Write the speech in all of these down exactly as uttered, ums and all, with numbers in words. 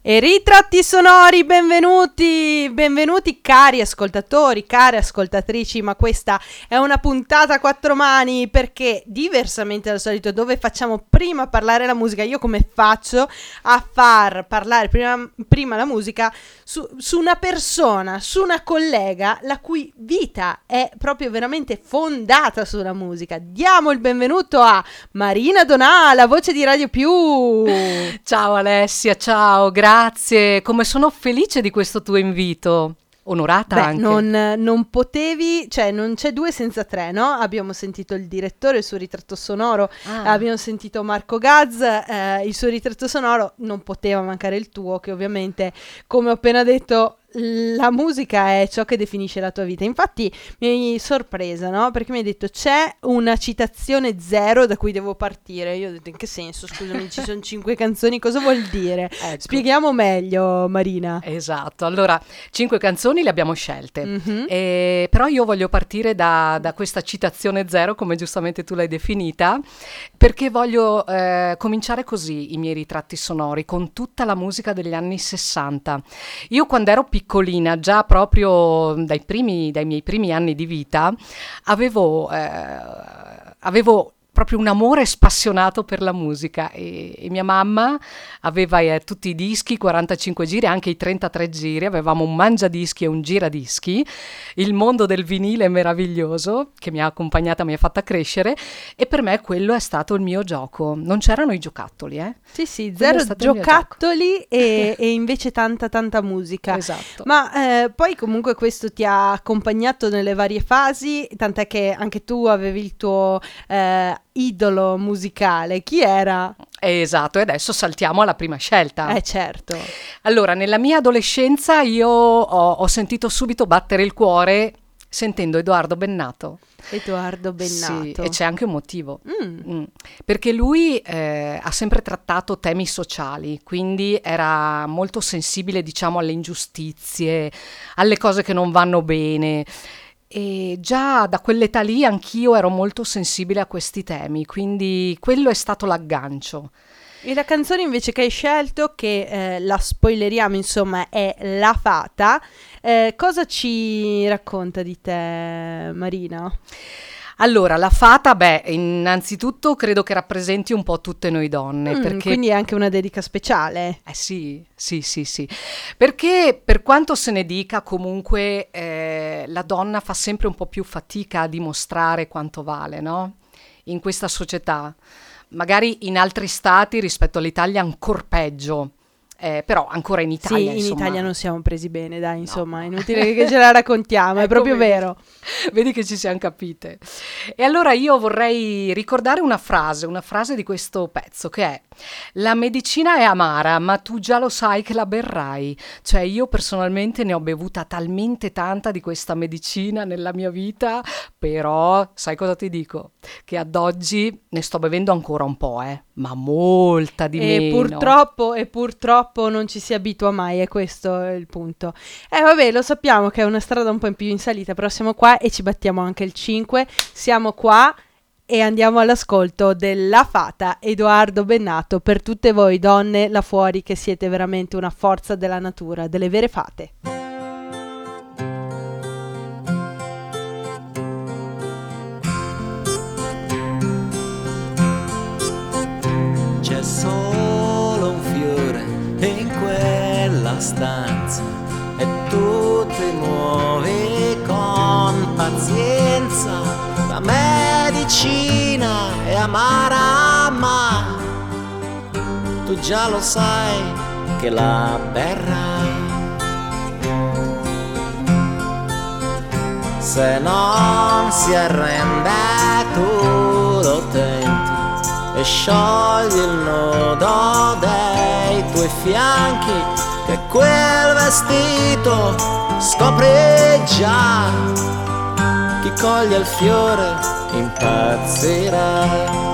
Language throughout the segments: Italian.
E ritratti sonori, benvenuti, benvenuti cari ascoltatori, care ascoltatrici, ma questa è una puntata a quattro mani perché diversamente dal solito dove facciamo prima parlare la musica, io come faccio a far parlare prima, prima la musica su, su una persona, su una collega la cui vita è proprio veramente fondata sulla musica. Diamo il benvenuto a Marina Donà, la voce di Radio Più. Ciao Alessia, ciao, grazie, come sono felice di questo tuo invito, onorata. Beh, anche. Non, non potevi, cioè non c'è due senza tre, no? Abbiamo sentito il direttore, il suo ritratto sonoro, ah. abbiamo sentito Marco Gaz, eh, il suo ritratto sonoro, non poteva mancare il tuo, che ovviamente, come ho appena detto, la musica è ciò che definisce la tua vita. Infatti mi hai sorpresa, no? Perché mi hai detto c'è una citazione zero da cui devo partire. Io ho detto in che senso? Scusami, ci sono cinque canzoni, cosa vuol dire? Ecco. Spieghiamo meglio, Marina. Esatto, allora cinque canzoni le abbiamo scelte, mm-hmm. e, però io voglio partire da, da questa citazione zero, come giustamente tu l'hai definita, perché voglio eh, cominciare così i miei ritratti sonori, con tutta la musica degli anni sessanta. Io quando ero piccola piccolina, già proprio dai primi, dai miei primi anni di vita, avevo, eh, avevo proprio un amore spassionato per la musica e, e mia mamma aveva eh, tutti i dischi, quarantacinque giri, anche i trentatré giri, avevamo un mangiadischi e un giradischi, il mondo del vinile meraviglioso che mi ha accompagnata, mi ha fatta crescere, e per me quello è stato il mio gioco. Non c'erano i giocattoli, eh? Sì, sì, quello zero giocattoli e, e invece tanta tanta musica. Esatto. Ma eh, poi comunque questo ti ha accompagnato nelle varie fasi, tant'è che anche tu avevi il tuo eh, idolo musicale. Chi era? Esatto, e adesso saltiamo alla prima scelta. Eh certo. Allora, nella mia adolescenza io ho, ho sentito subito battere il cuore sentendo Edoardo Bennato. Edoardo Bennato. Sì, e c'è anche un motivo. Mm. Mm. Perché lui eh, ha sempre trattato temi sociali, quindi era molto sensibile, diciamo, alle ingiustizie, alle cose che non vanno bene. E già da quell'età lì anch'io ero molto sensibile a questi temi, quindi quello è stato l'aggancio. E la canzone invece che hai scelto, che eh, la spoileriamo, insomma, è La Fata. Eh, cosa ci racconta di te, Marina? Allora, La Fata, beh, innanzitutto credo che rappresenti un po' tutte noi donne. Mm, perché... Quindi è anche una dedica speciale. Eh sì, sì, sì, sì. Perché per quanto se ne dica, comunque eh, la donna fa sempre un po' più fatica a dimostrare quanto vale, no? In questa società. Magari in altri stati rispetto all'Italia ancor peggio. Eh, però ancora in Italia, sì, insomma... in Italia non siamo presi bene, dai, insomma, no. È inutile che ce la raccontiamo, ecco, è proprio vedi, vero. Vedi che ci siamo capite. E allora io vorrei ricordare una frase, una frase di questo pezzo, che è: la medicina è amara, ma tu già lo sai che la berrai. Cioè, io personalmente ne ho bevuta talmente tanta di questa medicina nella mia vita, però sai cosa ti dico? Che ad oggi ne sto bevendo ancora un po', eh, ma molta di e meno. Purtroppo, e purtroppo non ci si abitua mai, è questo il punto. Eh vabbè, lo sappiamo che è una strada un po' in più in salita, però siamo qua e ci battiamo anche il cinque, siamo qua e andiamo all'ascolto della Fata, Edoardo Bennato, per tutte voi donne là fuori che siete veramente una forza della natura, delle vere fate. C'è solo un fiore in quella stanza e tu ti muovi con pazienza. La medicina è amara, ma tu già lo sai che la berrai. Se non si arrende tu lo tenti e sciogli il nodo dei tuoi fianchi, che quel vestito scopri già. Chi coglie il fiore impazzirà.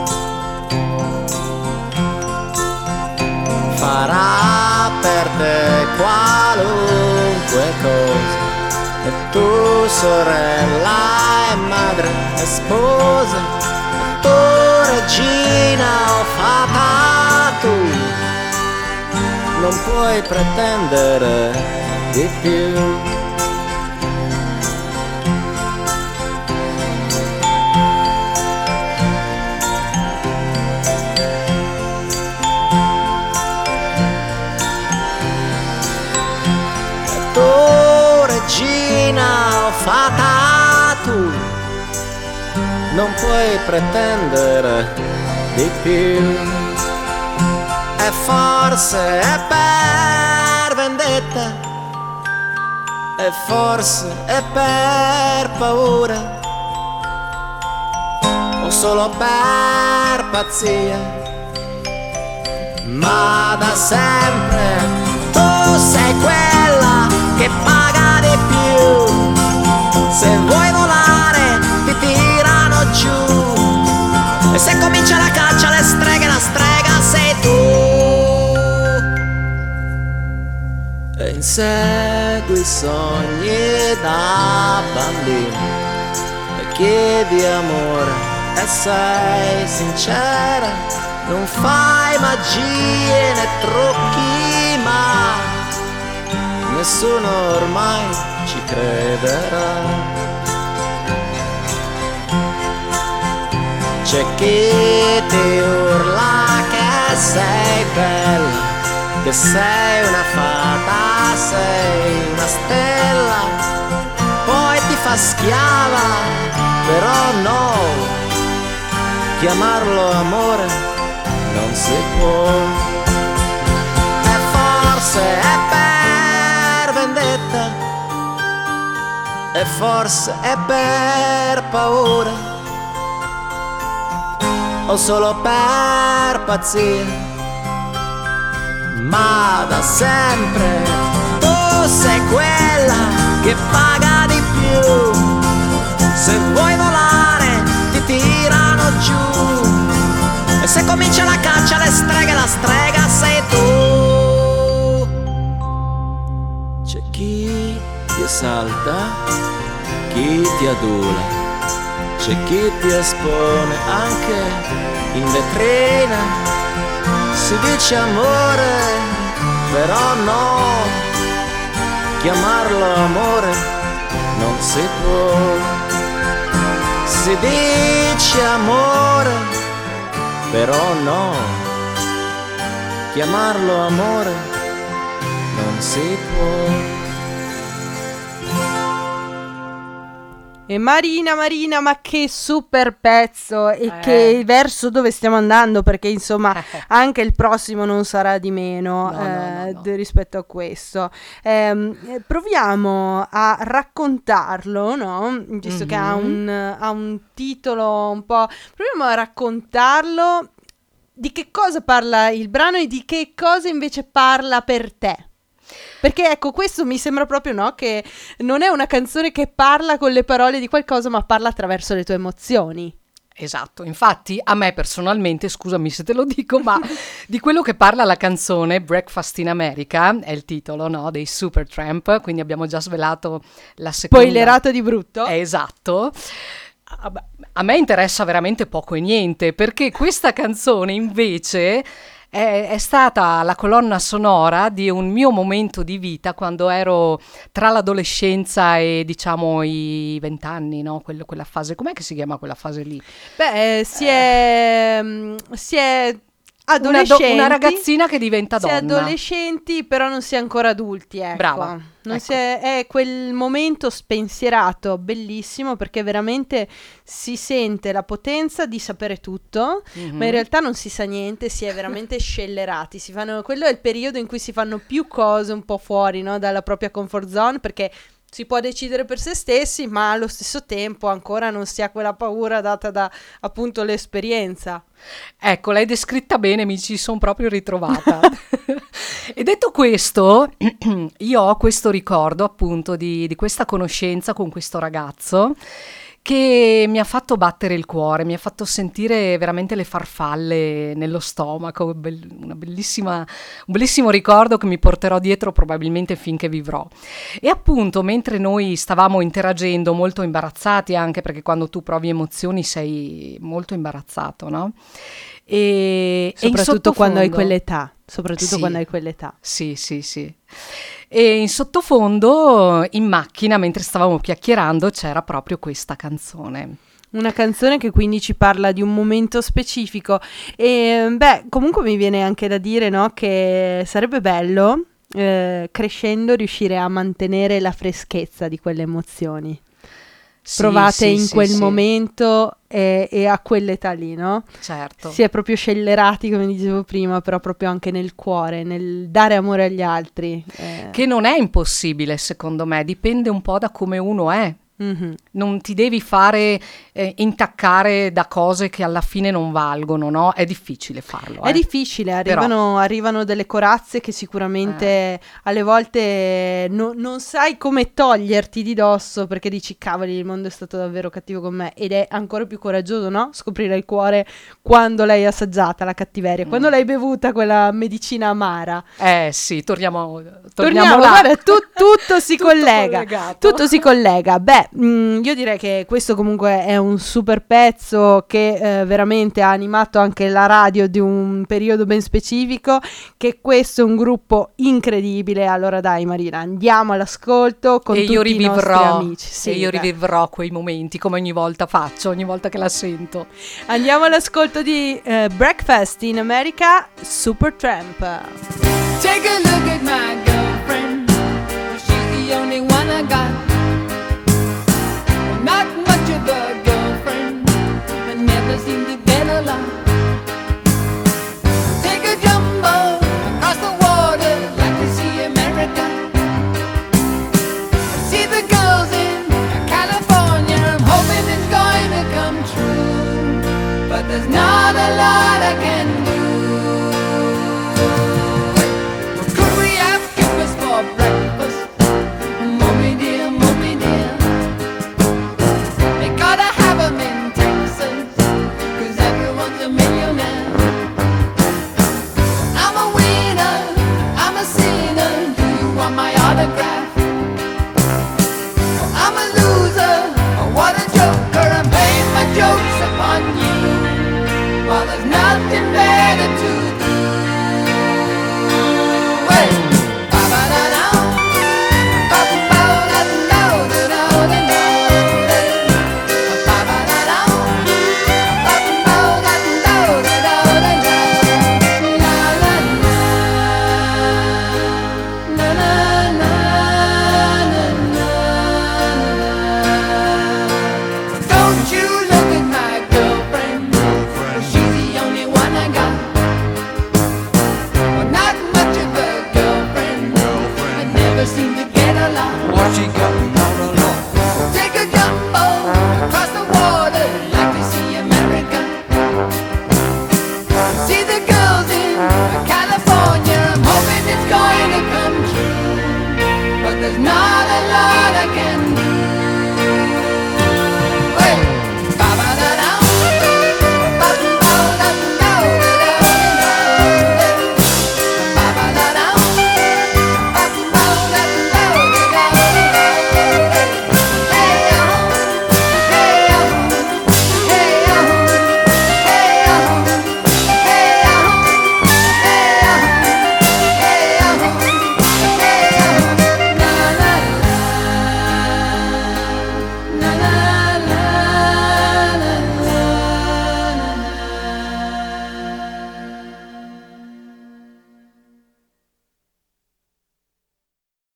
Farà per te qualunque cosa, e tu sorella e madre e sposa, e tu regina o fata tu, non puoi pretendere di più. E tu, regina o fata tu, non puoi pretendere di più. E forse è per vendetta, e forse è per paura, o solo per pazzia, ma da sempre tu sei quella che paga di più. Se vuoi volare ti tirano giù, e se comincia la caccia alle streghe, la strega sei tu. E insegui i sogni da bambino, e chiedi amore e sei sincera, non fai magie né trucchi, ma nessuno ormai ci crederà. C'è chi ti urla che sei bella, che sei una fata, sei una stella, poi ti fa schiava, però no, chiamarlo amore non si può. E forse è per vendetta, e forse è per paura, o solo per pazzia, ma da sempre tu sei quella che paga di più. Se vuoi volare ti tirano giù, e se comincia la caccia alle streghe, la strega sei tu. C'è chi ti esalta, chi ti adula, c'è chi ti espone anche in vetrina. Si dice amore, però no, chiamarlo amore non si può. Si dice amore, però no, chiamarlo amore non si può. E Marina, Marina, ma che super pezzo, e Eh. che verso dove stiamo andando, perché insomma anche il prossimo non sarà di meno No, no, no, eh, no. d- rispetto a questo. Ehm, eh, proviamo a raccontarlo, no? Visto che ha Mhm. un, ha un titolo un po'... Proviamo a raccontarlo, di che cosa parla il brano e di che cosa invece parla per te. Perché ecco, questo mi sembra proprio, no, che non è una canzone che parla con le parole di qualcosa, ma parla attraverso le tue emozioni. Esatto, infatti a me personalmente, scusami se te lo dico, ma di quello che parla la canzone Breakfast in America, è il titolo, no, dei Supertramp, quindi abbiamo già svelato la seconda. Spoilerato di brutto. Eh, esatto. A a me interessa veramente poco e niente, perché questa canzone invece è, è stata la colonna sonora di un mio momento di vita quando ero tra l'adolescenza e diciamo i vent'anni, no? Quello- quella fase, com'è che si chiama quella fase lì? Beh, eh, si è... mm, si è Una, do- adolescenti. una ragazzina che diventa Si è donna. adolescenti, però non si è ancora adulti, ecco. Brava, Non ecco. si è, è quel momento spensierato, bellissimo, perché veramente si sente la potenza di sapere tutto, Mhm. ma in realtà non si sa niente, si è veramente scellerati. Si fanno, quello è il periodo in cui si fanno più cose un po' fuori, no, dalla propria comfort zone, perché si può decidere per se stessi, ma allo stesso tempo ancora non si ha quella paura data da appunto l'esperienza. Ecco, l'hai descritta bene, mi ci sono proprio ritrovata. E detto questo, io ho questo ricordo appunto di, di questa conoscenza con questo ragazzo che mi ha fatto battere il cuore, mi ha fatto sentire veramente le farfalle nello stomaco, bell- una bellissima, un bellissimo ricordo che mi porterò dietro probabilmente finché vivrò. E appunto, mentre noi stavamo interagendo, molto imbarazzati, anche perché quando tu provi emozioni sei molto imbarazzato, no? E, soprattutto e quando hai quell'età, soprattutto sì, quando hai quell'età. Sì, sì, sì. E in sottofondo, in macchina, mentre stavamo chiacchierando, c'era proprio questa canzone. Una canzone che quindi ci parla di un momento specifico e beh, comunque mi viene anche da dire, no, che sarebbe bello eh, crescendo riuscire a mantenere la freschezza di quelle emozioni. Sì, provate sì, in sì, quel sì. momento e, e a quell'età lì, no? Certo. Si è proprio scellerati, come dicevo prima, però proprio anche nel cuore, nel dare amore agli altri. Eh. Che non è impossibile, secondo me, dipende un po' da come uno è. Mm-hmm. Non ti devi fare eh, intaccare da cose che alla fine non valgono, no? È difficile farlo. È eh. difficile, arrivano, arrivano delle corazze che sicuramente eh. alle volte no, non sai come toglierti di dosso perché dici cavoli, il mondo è stato davvero cattivo con me, ed è ancora più coraggioso, no? Scoprire il cuore quando l'hai assaggiata la cattiveria, mm. quando l'hai bevuta quella medicina amara. Eh sì, torniamo, torniamo, torniamo là. Guarda, tu, tutto si tutto collega, collegato. tutto si collega. Beh, mh, io direi che questo comunque è un super pezzo che eh, veramente ha animato anche la radio di un periodo ben specifico, che questo è un gruppo incredibile. Allora dai Marina, andiamo all'ascolto con e tutti io i nostri amici. Sì, e io beh. rivivrò quei momenti come ogni volta faccio, ogni volta che la sento. Andiamo all'ascolto di eh, Breakfast in America, Supertramp. Take a look at my girlfriend, she's the only one I got. Well, not much of a girlfriend, but never seem to get along. Take a jumbo across the water, like to see America. See the girls in California, I'm hoping it's going to come true, but there's not a lot I can do. Breakfast, mommy dear, mommy dear. They gotta have 'em in Texas, 'cause everyone's a millionaire. I'm a winner, I'm a sinner, do you want my autograph? I'm a loser, what a joker, I'm playing my jokes upon you, while there's nothing better to do. Hey! What you got?